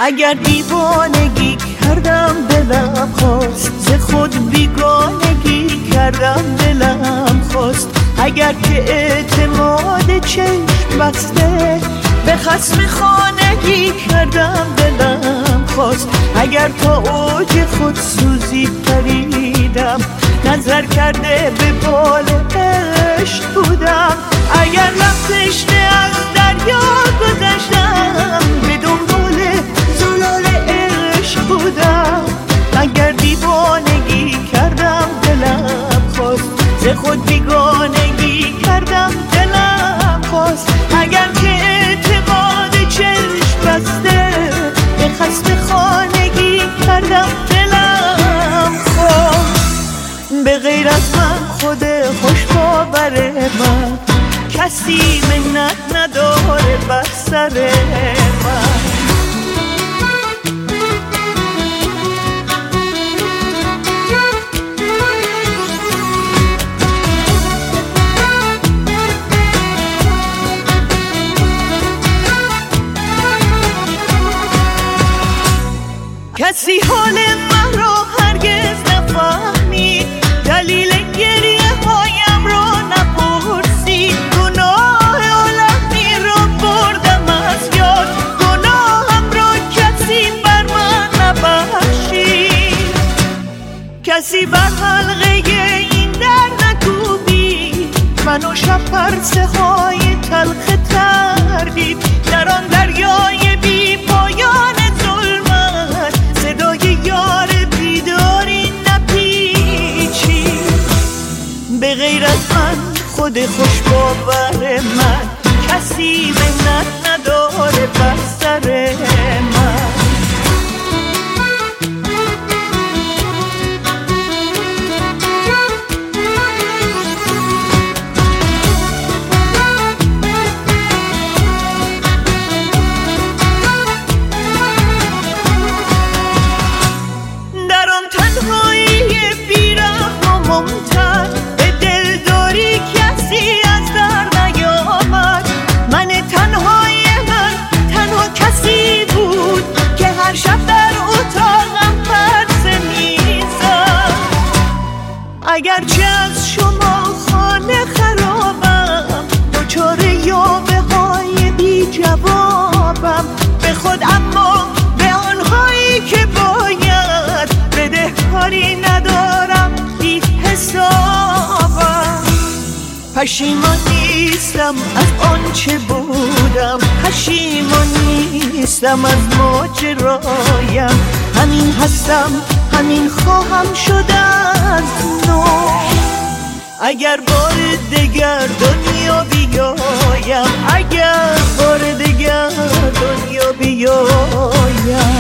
اگر دیوانگی کردم دلم خواست، ز خود بیگانگی کردم دلم خواست. اگر که اعتماد چشم بسته به خصم خانگی کردم دلم خواست. اگر تا اوج خود سوزی پریدم، نظر کرده به بال عشق بودم. اگر تشنه از دریا گذشتم، به دنبال زلال عشق بودم. اگر دیوانگی کردم دلم خواست، ز خود بیگانگی کردم دلم خواست. اگر که اعتماد چشم بسته به خصم خانگی کردم دلم خواست. به غیر از من خود خوش باور من، کسی منت نداره بر سر من. کسی حال من را هرگز نفهمید، دلیل گریه هایم را نپرسید. گناه عالمی را بردم از یاد، گناهم را کسی بر من نبخشید. کسی بر حلقه این در نکوبید، من و شب پرسه های تلخ تردید. در آن دریای بی پایان یار بیداری نپیچی. به غیر از من خود خوش باور من، کسی منت نداره بر سر من. اگرچه از شما خانه خرابم، دچار یاوه های بی جوابم. به خود اما به آنهایی که باید بدهکاری ندارم بی حسابم. پشیمان نیستم از آنچه بودم، پشیمان نیستم از ماجرایم. همین هستم، همین خواهم شد از نو. اگر بار دگر دنیا بیایم، اگر بار دگر دنیا بیایم.